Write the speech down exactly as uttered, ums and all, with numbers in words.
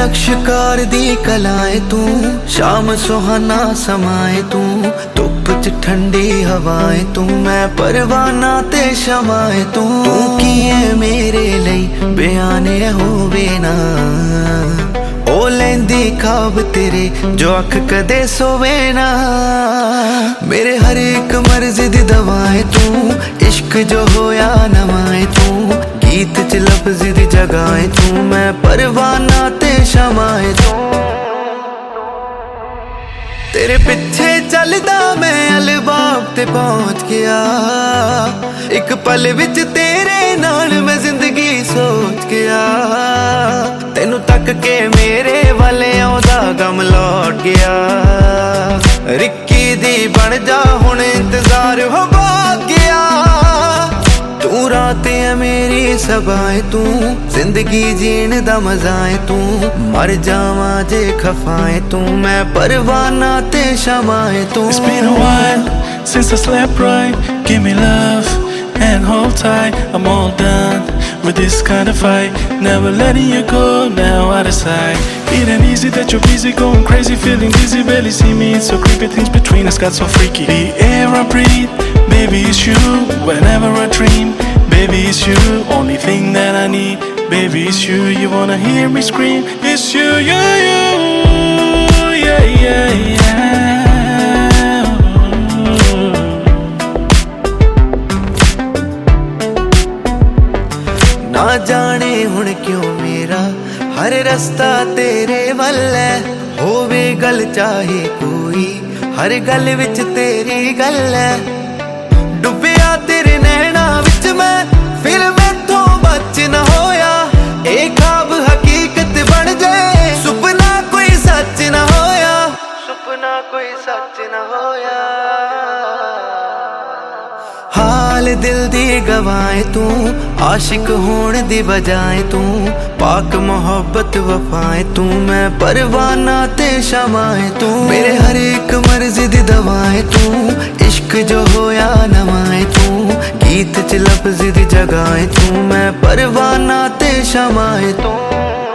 नक्शकार दी कलाए तू, शाम सुहाना समाए तू, धुप च ठंडी हवाएं तू, मैं परवाना ते शमाए तू। तू की है मेरे लई बयाने होवे ना, ओ लेंदी खाब तेरे जो अख कदे सोवे ना। मेरे हर एक मर्ज दी दवाएं तू, इश्क जो होया नवाए तू, गीत च लफ्ज़ दी जगाए तू, मैं परवाना ते शमाए तू। तेरे पिछे चलदा मैं अलबाब ते पहुंच गया, एक पल विच तेरे नाल मैं जिंदगी सोच गया। तेनू तक के मेरे वाले औदा गम लौट गया, रिक्की दी बन जा हुण इंतजार हो भाग गया। तू रातें है मेरी सबाएं तू, जिंदगी जीण दा मजाए तू, मर जावां जे खफाए तू, मैं परवाना ते शमाए तू। It's been a while since I slept right, give me love and hold tight. I'm all done with this kind of fight, never letting you go, now I decide. It ain't easy that you're busy, going crazy, feeling dizzy, barely see me, it's so creepy, things between us got so freaky. The air I breathe, baby it's you, whenever I dream, baby it's you, only thing that I need, baby it's you. You wanna hear me scream, it's you, you, you, yeah, yeah, yeah. ना जाने हुण क्यों मेरा हर रास्ता तेरे वल है, होवे गल चाहे कोई, हर गल विच तेरी गल है। डुबिया तेरे नैना विच मैं, फिर मैथों बच न होया, ए ख्वाब हकीकत बन जाए, सुपना कोई सच न होया, सुपना कोई सच न होया। हाल दिल दी गवाए तू, आशिक होण दी बजाए तू, पाक मोहब्बत वफाए तू, मैं परवाना ते शमाए तू। मेरे हर एक मर्ज दी दवाए तू, इश्क जो होया नवाए तू, गीत च लफ्ज़ दी जगाए तू, मैं परवाना ते शमाए तू।